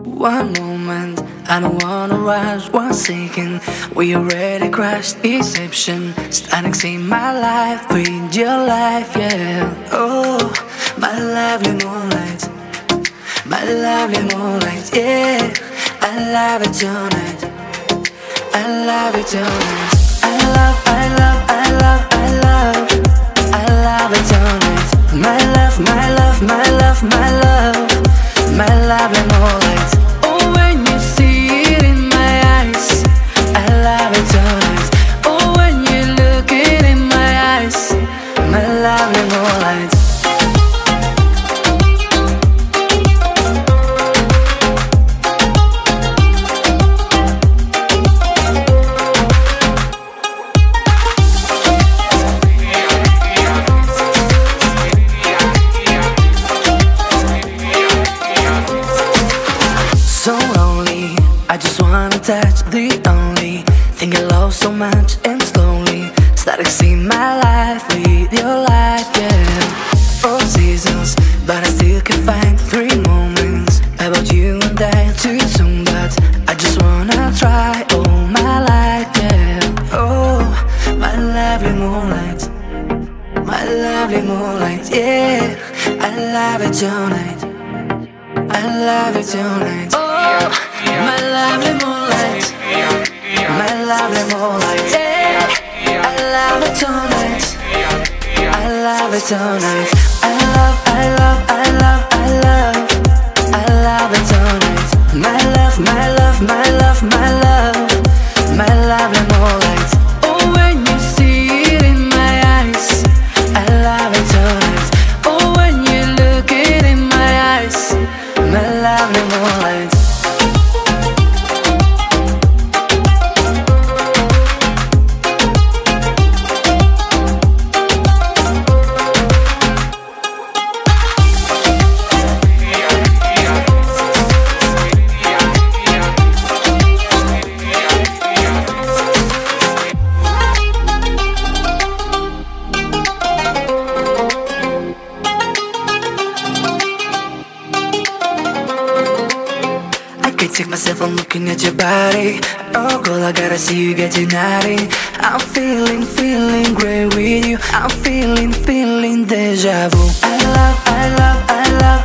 One moment, I don't wanna rush. 1 second, we already crashed. Deception, starting see my life with your life, yeah. Oh, my lovely moonlight, my lovely moonlight, yeah. I love it tonight, I love it tonight. I love, I love, I love, I love, I love it tonight. My love, my love, my love, my love, my lovely moonlight. Oh, when you see it in my eyes, I love it tonight. Oh, when you look it in my eyes, my lovely moonlight. So lonely, I just wanna touch the only thing I love so much, and slowly starting to see my life with your life, yeah. 4 seasons, but I still can find 3 moments about you and I too soon, but I just wanna try all my life, yeah. Oh, my lovely moonlight, my lovely moonlight, yeah. I love it tonight, I love it tonight. Oh, my lovely moonlight, my lovely moonlight, yeah. I love it tonight, I love it tonight. I love, I love, I love, I love, I love it tonight. My love, my love, my love, my love, my lovely moonlight. Oh, when you see it in my eyes, I love it tonight. Oh, when you look it in my eyes, my lovely moonlight. I can't take myself from looking at your body. Oh girl, I gotta see you getting naughty. I'm feeling, feeling great with you. I'm feeling, feeling deja vu. I love, I love, I love